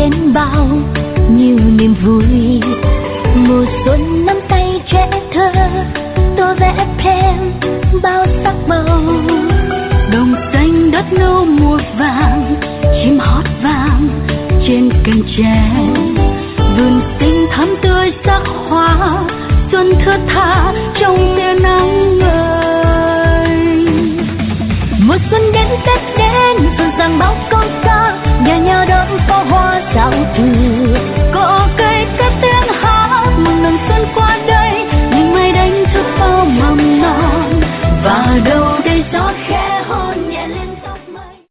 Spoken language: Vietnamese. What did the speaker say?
đến bao nhiêu niềm vui. Mùa xuân nắm tay trẻ thơ, tôi vẽ thêm bao sắc màu. Đồng xanh đất nâu mùa vàng, chim hót vang trên cành tre. Vườn xinh thắm tươi sắc hoa, xuân thướt tha trong tia nắng.